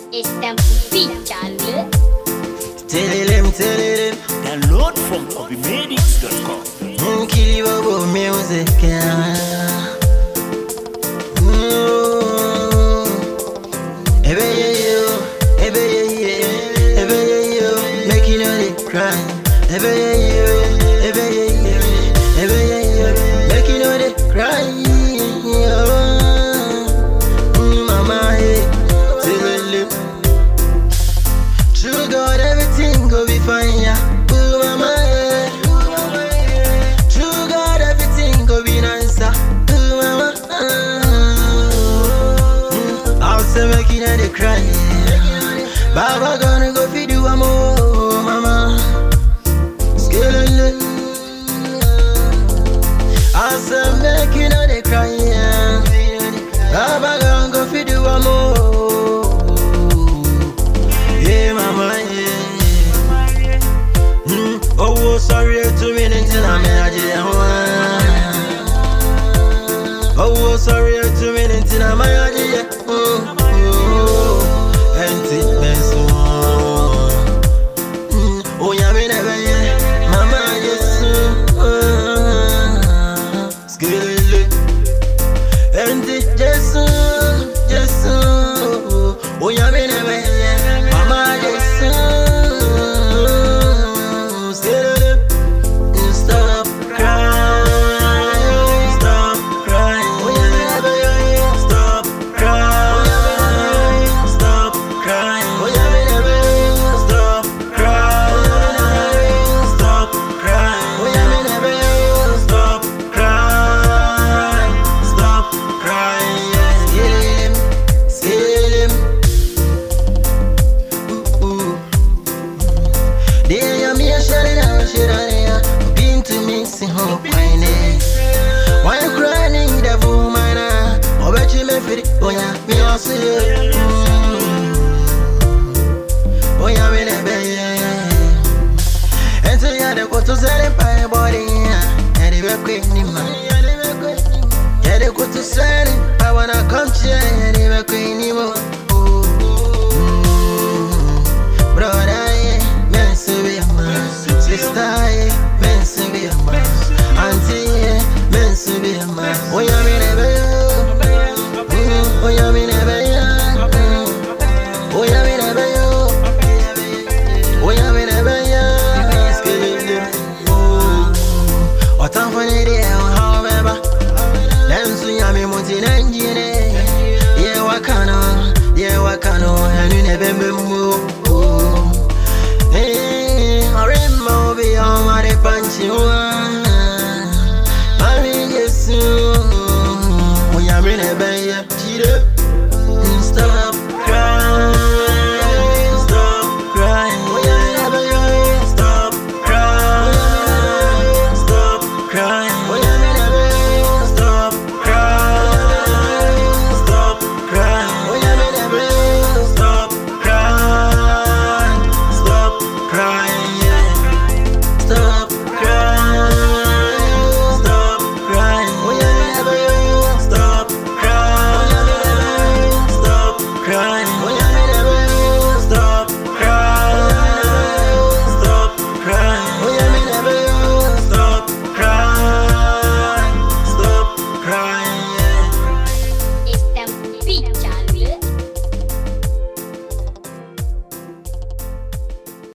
It's them beat, Charlie. Tell him. Download from obimedics.com. Kill music. Make you know they cry. Make you know they cry. Mama, tell him. True God, everything go be fine, yeah. Mama, true God, everything go be nice, mama. I'll say make you know they cry. Baba gonna go feed you more, mama. Skeleton. I'll say make you know they cry. Baba gonna go feed you more. Yeah, mama, yeah. Oh, sorry to me, until I'm oh, sorry to me, until I'm why you crying, devil, man? I bet you me fit it. Oh yeah, me also. Oh yeah, me never. And so yeah, they go to sell it by body. And they were quick, Nima. Yeah, they go to sell it. I wanna come to you. And they were quick, Nima. Brother, man, so be a man. Sister, man, so be a man. Auntie, men so be a man. Oh yeah, me never. Oh yeah, me never. Oh yeah, me never. Oh yeah, me never. What time for the day? However, them so yeah me money Nigeria. Yeah, wakano, and you never move. Hey, I remember be on my punch you.